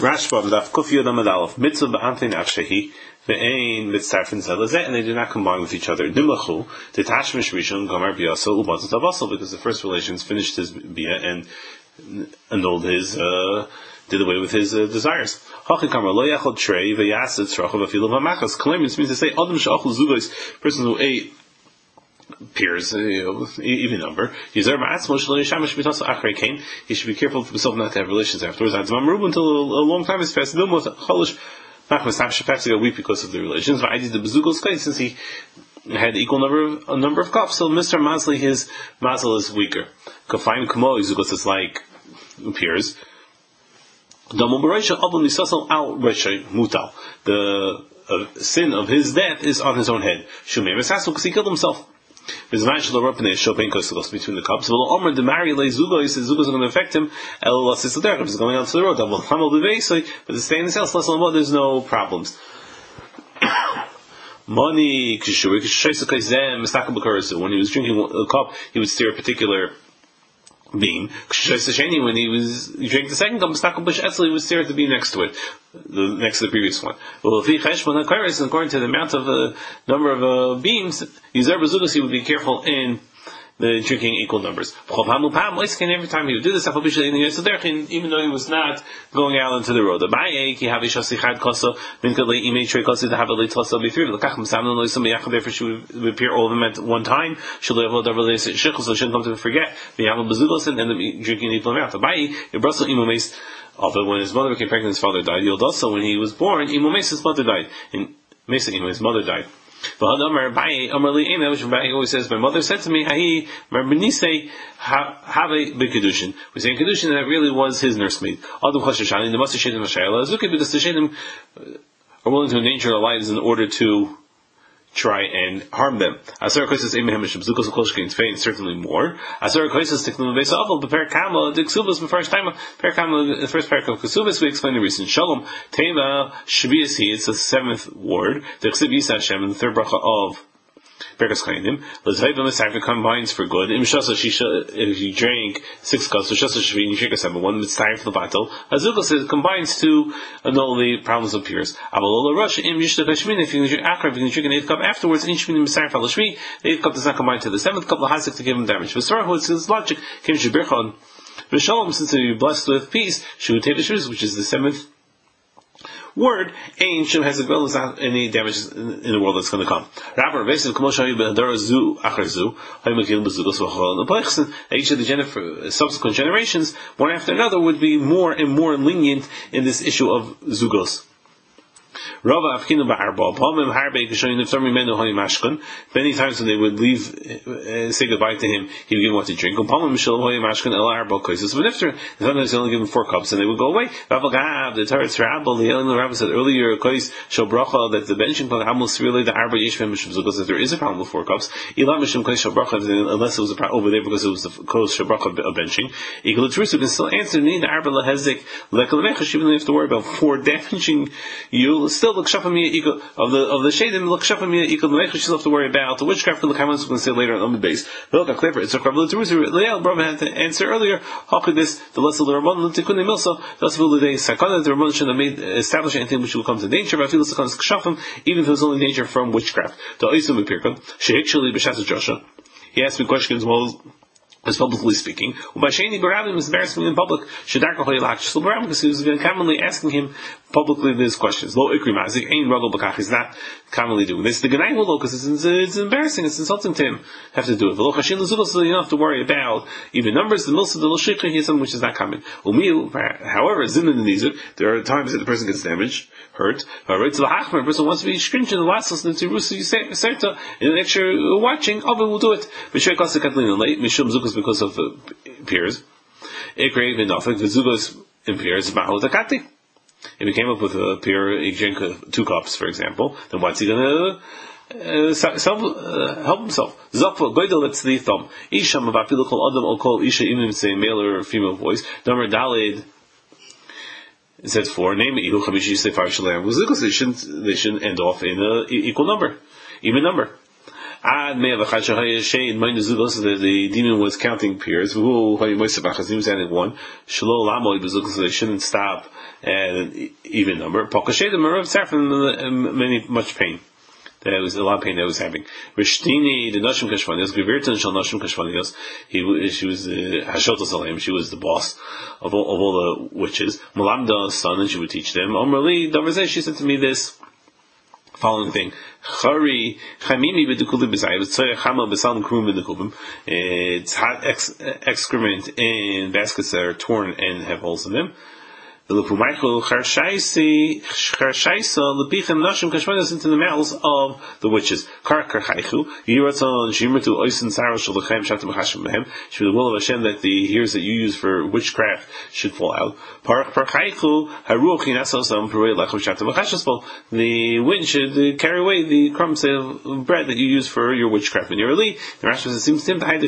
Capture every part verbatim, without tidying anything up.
Rashba Daf Kuf Yud Amud Aleph Mitzvah B'Antein Afshehi Ve'Ein Mitzarfin Zelazeh, and they do not combine with each other. Dimlachu Detach Mishmishon Gomer Biyasol Ubazat Avasol, because the first relations finished his bia and annulled his, uh, did away with his uh, desires. Hachin Kamar Lo Yachol Trei Ve'Yaset Tzrachav Afilu V'Machas. Kalem means to say Adam She'achol Zugos, person who ate peers, uh, even number. He should be careful for himself not to have relations afterwards. Until a long time has passed. Perhaps he got weak because of the relations. Since he had equal number of, a number of cups, so Mister Masli, his Masl is weaker. Kafayim Kamo Zugos is like peers. The uh, sin of his death is on his own head. Because he killed himself. Between the cups, but the marry lay Zugo, he says Zugo is going to affect him. He's going out to the road. But to stay in his house, there's no problems. Money, when he was drinking a cup, he would steer a particular beam. When he was he drank the second cup, he would stare at the beam next to it, the next to the previous one. Well, if he according to the amount of uh, number of uh, beams, he would be careful in the drinking equal numbers. Every time he would do this, even though he was not going out into the road. Therefore, she would appear all of them at one time. So she shouldn't come to forget. And then drinking equal amount. Although when his mother became pregnant, his father died. Also, when he was born, his mother died. And his mother died. Which always says, my mother said to me, "Hahi, Marbenise have a big kedushin." We say in kedushin that really was his nursemaid. Adam chashashani, the must have shadim l'shayla azuki, because the shadim are willing to endanger their lives in order to try and harm them. Asar koises emehem shebzukos ukolshkein fein, certainly more. Asar koises tiknum beis avol beper kama diksubas before time per kama the first parak of kesubas we explained the recent shalom tema shvius he, it's the seventh word. The ksib yisa Hashem, the third bracha of Berkas Chayim. L'zayvim l'sayvim combines for good. Im shasa shisha, if you drank six cups, so shasa shvi, you drink a seven one, it's time for the battle. Azukah says combines to annul the problems of peers. Avalola rush im yishta kashmin, if you drink akra, if you drink an eighth cup afterwards, in shmin misayv falashmi, the eighth cup does not combine to the seventh cup, lahasik to give him damage. V'sarahu, it's his logic, kim shibirchon. V'shalom, since he blessed with peace, shu tevishus, which is the seventh word, Ein Shem has as well as any damage in, in the world that's going to come. Rabbi Revesim Kamoshahi Be'adar Zu Achar Zu Haymakil Bezugos V'Chol Nepaychsen. Each of the gener- subsequent generations, one after another, would be more and more lenient in this issue of Zugos. Rava Afkinu Ba'arba Palmim Harbe Kishoyin Niftarmi Menu Hani Mashkan. Many times when they would leave, uh, say goodbye to him, he would give him what to drink. Palmim Mishal Hani Mashkan El Arba Koises V'Niftar. Sometimes they only give him four cups and they would go away. Rava Gav, the Taretz Rabba, the Helen Rabba said earlier, Kois Shal Bracha, that the benching called Hamus really the Arba Yishvim Mishim Zugos, that there is a problem with four cups. Ilam Mishim Kois Shal Bracha, unless it was a problem over there because it was the Kois Shal Bracha of benching. Equal to Trusu can still answer me, the Arba Lehezik, Lekalemecha, even if you have to worry about four benching, you'll still look shafamiyah equal of the of the shadim look shafamiyah equal the meichus you have to worry about the witchcraft and the comments we're going to say later on the base. Look how clever it's a clever to Leal Brahma had to answer earlier. How could this the lesson of the Ramon Tikuni Milso that's will the sakana the Ramon should have made establish anything which will come to danger. But I feel sakana shafam even if there's only danger from witchcraft. The Oisum Pirkam Sheikshali B'Shas Joshua. He asked me questions well. As publicly speaking, Ubasheni Barabim is embarrassing in public. Shadarka Hoylach Barabim because he was commonly asking him publicly these questions. Lo Ikri Mazik, Ain Ragol Bakach is not commonly doing this. The Ganai will because it's, it's embarrassing, it's insulting to him. Have to do it. Velo Hashin Lazubos, so you don't have to worry about even numbers. The Milsa, the Loshikha, here's something which is not common. Umiu, however, Zimna and Nizuk, there are times that the person gets damaged, hurt. Right to the Hachmer, the person wants to be stringent, the last listen to Rusu Serta, in an extra watching, Oven will do it. Mishra Kosa Katlin late, Mishum Zukas because of uh, peers. Ikre Vinofik, the Zugos in peers, Mahal Takati. If he came up with a peer, he drank uh, two cups, for example, then what's he gonna uh, self, uh, help himself? Zafwa, Goydel, it's the thumb. Isham, Vapilu Kol Adam, or Kol Isha, even if it's a male or female voice. Number Dalid, it says four, name it, Ilu Chamishi Sefar Shalem. They shouldn't, they shouldn't end off in an equal number, even number. Ad me'avachad shahaya shein mind the zugos. The demon was counting peers. Who he was adding one. Shlo lamoy bezugos. So they shouldn't stop at an even number. Pakashay the merav tzarfim many much pain. That was a lot of pain that was having. Rishtini the nashim kashvanios, Gevirtan shal nashim kashvanios. He she was the Hashotos Salam. She was the boss of all, of all the witches. Malamda's son, and she would teach them. Omrali Davazeh, she said to me this following thing: Chari chamimi b'dekuli b'zayv, tzayach chama b'salam krum b'dekubim. It's hot ex- excrement in baskets that are torn and have holes in them. Into the mouths of the witches. Should the will of Hashem that the ears that you use for witchcraft should fall out. The wind should carry away the crumbs of bread that you use for your witchcraft. When you're early, the Rashi says it seems to him to hide the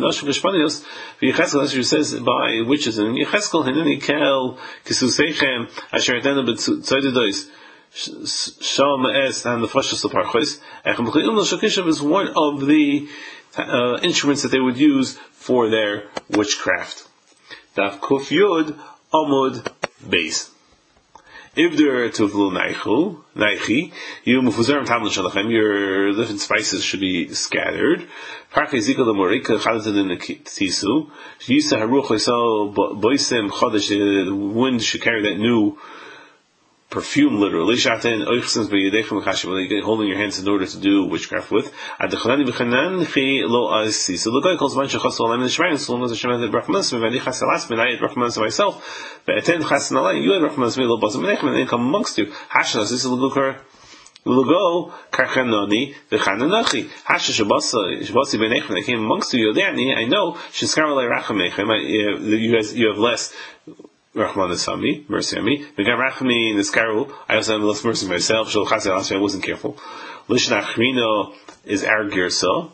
says by witches and Yecheskel Hinani Kel Kisusechem Asher Dana B'Tzaidois Sham Es and the Fashas of Parchos. Echem B'Chayim L'Shokishav is one of the uh, instruments that they would use for their witchcraft. Daf Kuf Yud Amud Beis. Ibder Tuvlu Naichu Naichi, you Mufuzar Tamil Shalachem, your different spices should be scattered. Parke Zikal the Morika Chalatin in the Tisu. Yisa Haruch Isal Boisem Chodesh, the wind should carry that new perfume literally. Shaten Oichsens B'Yedechem Chashem, holding your hands in order to do witchcraft with. Adechanani B'Chanan Chi Lo Asi. So the guy calls Mancha Chas Olam in the Shrine, so long as Hashem had Brachmanas, Mevani Chasalas, Ben I had Brachmanas myself, Be'aten Chasan Alay, you had Brachmanas, Me Lo Basam Menechem, and then come amongst you. Hashanas, this is a Lugukar. Will go Karchanoni v'Chananachi Hasha Shabasa Shabasi Benechem. They came amongst you. Yodani, I know Shiskaralei Rachamechem. You guys, you have less Rahman Sami, mercy on me. V'Gam Rachmi Niskaru. I also have less mercy myself. Shal Chasei I wasn't careful. Lishnachrino is our girsa,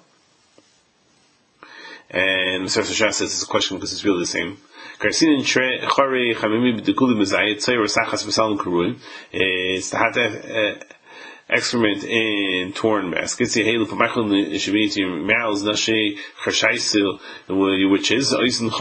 and Mister Shah says it's a question because it's really the same. It's the hot excrement in torn baskets. It should be to your mouths, nashe chashaisil, which is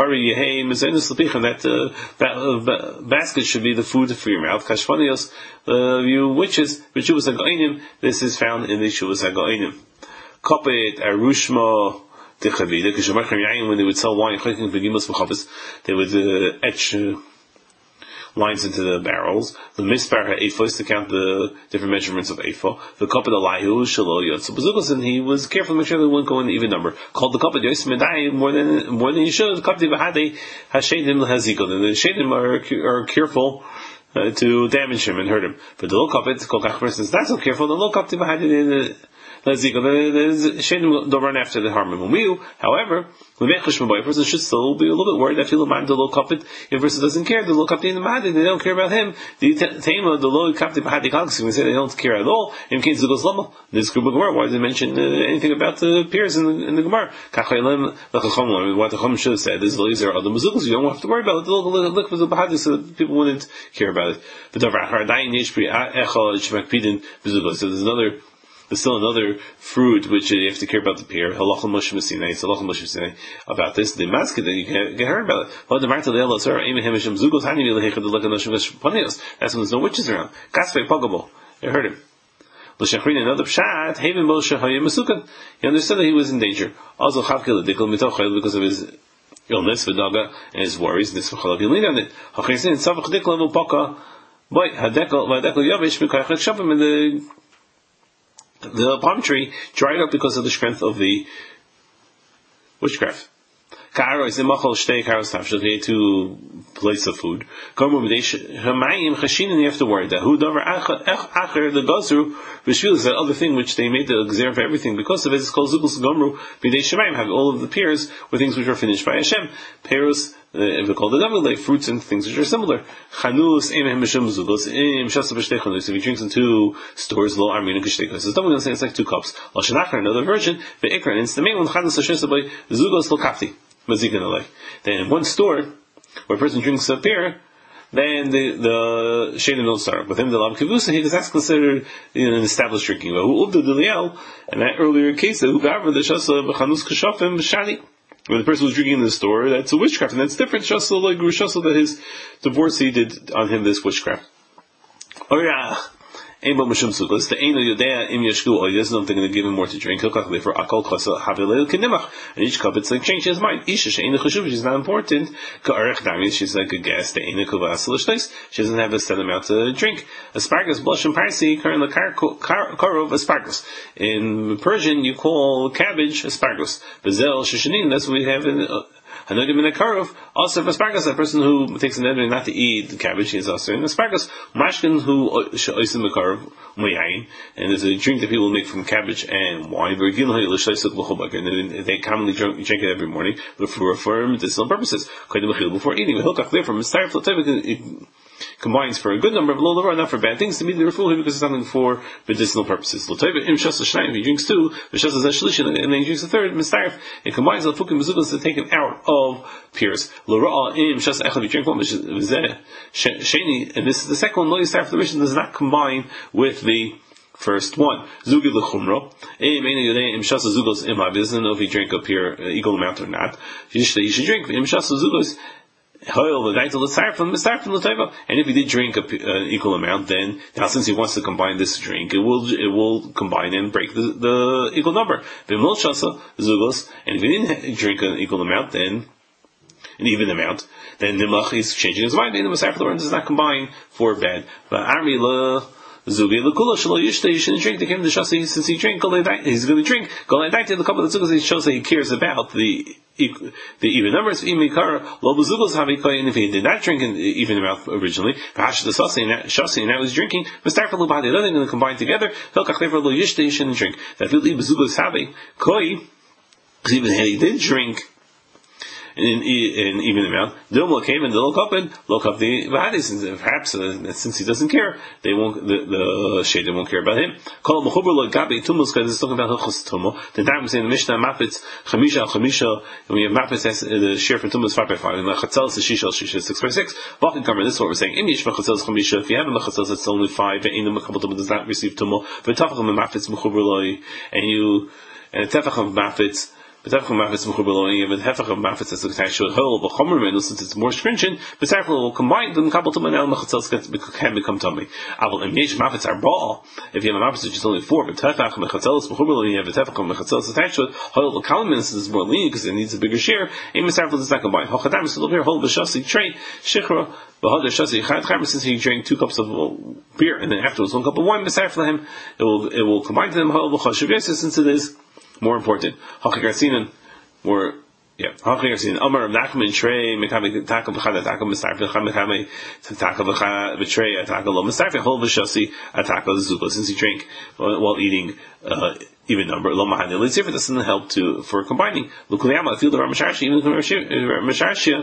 that uh, that uh, basket should be the food for your mouth. Kashvanios, uh, you witches, b'shuvas hagoinim. This is found in the shuvas hagoinim. Kopet arushma. When they would sell wine, they would uh, etch uh, lines into the barrels. The mispar ha'efos to count the different measurements of efo. The kopet alayhu shelo yotzu bazukos, and he was careful to make sure they wouldn't go in the even number. Called the kopet yos medai more than more than you should. The kopet v'hadei hashedim lahazikon, and the shedim are are careful uh, to damage him and hurt him. But the low kopet, kol kach person is not so careful. The low kopet v'hadei the Shedim don't run after the harm. However, a person should still be a little bit worried that he'll mind the low kapit. If a person doesn't care, the low kapit in the mahadi, they don't care about him. The tema, the low kapit mahadi galaxy, we say they don't care at all. In case it goes lama, this group of Gemara, why did they mention uh, anything about the peers in the, in the Gemara? What the Chum should have said is, these are other mazukos, you don't have to worry about it. The local lick was the mahadi, so people wouldn't care about it. But so there's another There's still another fruit which you have to care about the pear. Halachah Moshe Messinai. It's halachah Moshe Messinai about this. The masked that you can get heard about it. That's when there's no witches around. Kasvei Pogable. You heard him. Another pshat. Haven Moshe Hayim Mesukan. He understood that he was in danger. Also Chavkel Dikkel Mitochel because of his illness, Vidaga, and his worries. This V'chalav Yilin on it. Hachisin Savach Dikkel V'Poka. Boy, Hadekel V'Hadekel Yavish Mikayach Shapim, and the The palm tree dried up because of the strength of the witchcraft. Ka'aro is the machal shtei karos tafshel. He ate two plates of food. Gomer b'deish hamayim chashin, and you have to worry that hu davar acher the gazru b'shvil is that other thing which they made the exer for everything because of it. It's called zubus gomru b'deish hamayim. Have all of the pears were things which were finished by Hashem. Pears. Uh, we call the double like fruits and things which are similar. Chanus emehem mishum zugos im shasa b'shtei chanus. If he drinks in two stores, lo armin and kishtei chanus. It's double going to say it's like two cups. Al shenachar, another version. Ve'ikran, and it's the main one. Chanus hashesa by zugos lo kafti mazikin alay. Then in one store, where a person drinks a beer, then the the Shainim don't start. But then the Lam Kivusa, because that's considered you know, an established drinking. And that earlier case, who governed the Shasa B'chanus Kashafim B'shani. When the person was drinking in the store, that's a witchcraft, and that's different. Shasa like Shasa that his divorcee did on him this witchcraft. Oh yeah. Ein bo mishum sukkos. The ein yodea im yeshku oyes. Don't think they're going to give him more to drink. He'll calculate for akol chasa havilel kinimach. And each cup it's like change his mind. Isha she'ein chashuv, which is not important. Ka'arech damis, she's like a guest. The ein kuvas l'shtais. She doesn't have a set amount to drink. Asparagus, blush and parsi, karin lakar karov asparagus. In Persian, you call cabbage asparagus. Bezel sheshanin. That's what we have in. Uh, Hanodim in a karov, also for asparagus, a person who takes an edwin not to eat the cabbage, he is also in asparagus. Mashkin who oisim the karov, muyayin, and there's a drink that people make from cabbage and wine. And they commonly drink, drink it every morning, but for for medicinal purposes. Before eating, it combines for a good number of low not for bad things, to meet the refuah because it's something for medicinal purposes. If he drinks two, and then he drinks a third, it combines the fukim mezuzahs to take him out of peers. If you drink one, which is sheni, and this is the second one, lo yistar for the rishon does not combine with the first one. Zugi l'chumro. He doesn't know if he drank up here equal amount or not. You should drink. And if he did drink an uh, equal amount, then now since he wants to combine this drink, it will it will combine and break the, the equal number. And if he didn't drink an equal amount, then an even amount, then Nimach is changing his mind. And the Masar does not combine for bad. But Armi la Zugi l'kula shelo yishta, you shouldn't drink the kim the shasi since he drank. He's going to drink. The couple of zugas, he shows that he cares about the. The even numbers, if he did not drink in even amount originally, Shasi and I was drinking, they're going to combine together, you shouldn't drink. That even he did drink in an even amount, Dilma came and the look up and look up the Vahadis, perhaps uh, since he doesn't care, they won't, the, the Shaitim won't care about him. Call him Mechuber Lo Gabi Tumus, because it's talking about Hilchos Tumo. The time we say in the Mishnah, Mapitz, Chamisha al Chamisha, and we have Mapitz, has the share for Tumus five by five, and the Chatzel is Shisha al Shisha six by six. Balkan Kamar, this is what we're saying. Im Yish Chatzel is Chamisha, if you have a Chatzel that's only five, and in the Makabal Tumo does not receive Tumo, but Tafachim and Mapitz Mechuber Lo, and you, and a Tefach of Mapitz, but Tefach of Mafitz Mechuber you have a Tefach of Mafitz that's attached to a whole, but Chomer Menu, since it's more stringent, but Tefach will combine them, Kabal Tumah now, Mechatzel can become tummy. Aval and Yesh Mafitz are ball. If you have a Mafitz which is only four, but Tefach Mechatzel Mechuber you have a Tefach of Mechatzel attached to it, whole, but Kalam is more lenient because it needs a bigger share, and Misarfel does not combine. Hochadam is still here, whole, Bashasi, Trey, Shichra, Bahadar Shasi, Chad Chamer, since he drank two cups of beer, and then afterwards one cup of wine, Misarfel him, it will, it will combine to them, whole, Bachashav Yesis, since it is more important. Hachigarsinan, Or yeah, Amar Nachman Trey Mekame Taka B'chad Ataka Mistarfe Mekame Taka B'chad B'Trey Ataka Lo Mistarfe Hol B'Shasi Ataka Zuba, since he drank while eating uh, even number Lo Mahani. Let's see if it doesn't help to for combining. Lukuyama Field of Ramashashia, even Ramashashia.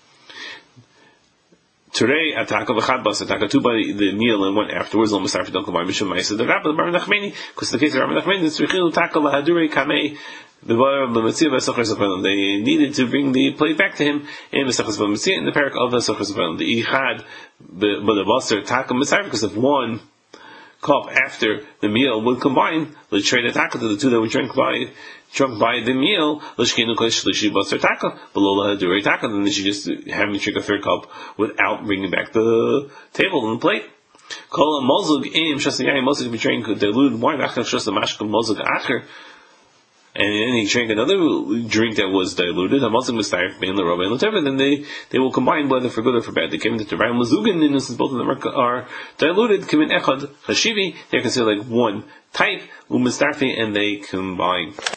Today, Ataka V'chad Bas Ataka two by the meal and went afterwards. Lo Mistarfe Don't combine Mishum Ma'isa the Rabbi Bar Nachmeni, because the case of Rabbi Nachmeni is Tzrichil Taka Lahadurei Kamei. They needed to bring the plate back to him in the in the parak of the the Ihad, but the Basar Taka Mitzvah, because if one cup after the meal would combine, let's trade a taka to the two that were drunk by drunk by the meal, Lishkinu Shlishi Basar Taka, below the Hadurei Taka, then they should just have me drink a third cup without bringing back the table and the plate. Call a Mozug Im Shasayai Mozug be drink diluted wine, Achar Shas the Mashka Mozug Acher. And then he drank another drink that was diluted. Then they they will combine whether for good or for bad. They came into the Ram Mazugin, and since both of them are, are diluted, Kimin Echad Hashivi, they're considered like one type, Umistarfi, and they combine.